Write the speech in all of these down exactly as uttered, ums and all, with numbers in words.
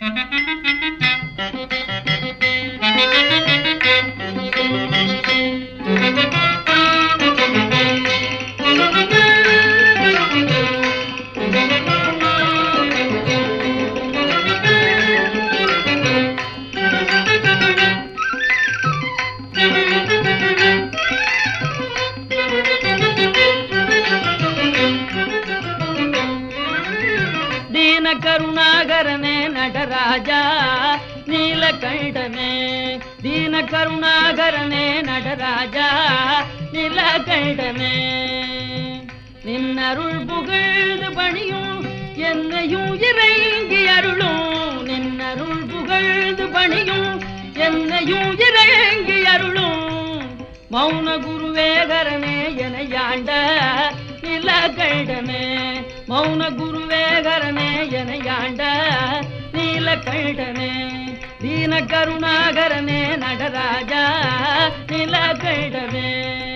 दीन करुणाकरने नटराजा नीलकंठने दीन करुणाकरने नटराजा नीलकंठने निन्नरुள் புகழ்ந்து பணியும் என்னையும் இறங்கி அருளும் நின்னருள் புகழ்ந்து பணியும் என்னையும் இறங்கி அருளும் மௌன குருவேகரனே எனையாண்ட நீலகண்டனே மௌன குருவேகரனே எனையாண்ட நீலகண்டனே दीन करुणाकरने नटराजा नीलकंठने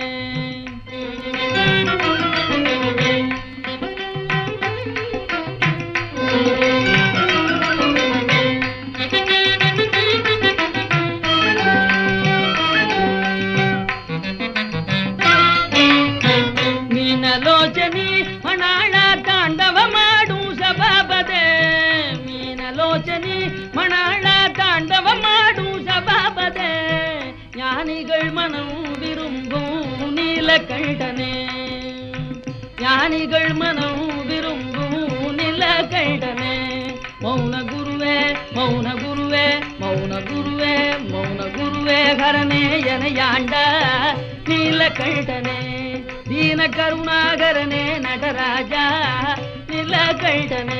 मीनलोचनी मनाळ तांडव माडू सभापदे मीनलोचनी मनाळ तांडव माडू सभापदे ज्ञानिगळ मनम विरुंबुम नीलकंठने ज्ञानिगळ मनम विरुंबुम नीलकंठने मौन गुरुवे मौन गुरुवे मौन गुरुवे मौन गुरुवे घरने एनैयाण्ड नीलकंठने दीन करुणाकरने नटराजा नीलकंठने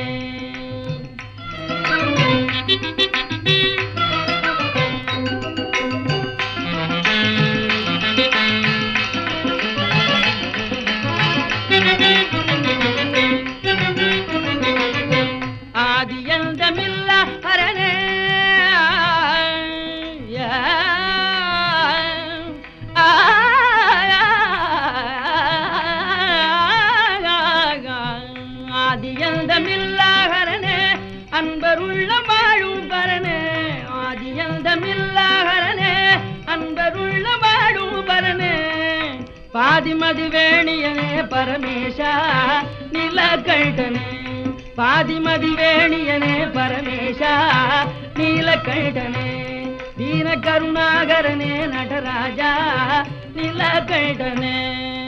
आदियंतमिल्ल हरने ஆதியந்தமில்ல ஹரனே அன்பருள்ள வாழும் பரனே ஆதியந்தமில்ல ஹரனே அன்பருள்ள வாழும் பரனே பாதிமதி வேணியனே பரமேஷா நீலகண்டனே பாதிமதி வேணியனே பரமேஷா நீலகண்டனே दीन करुणाकरने नटराजा नीलकंठने।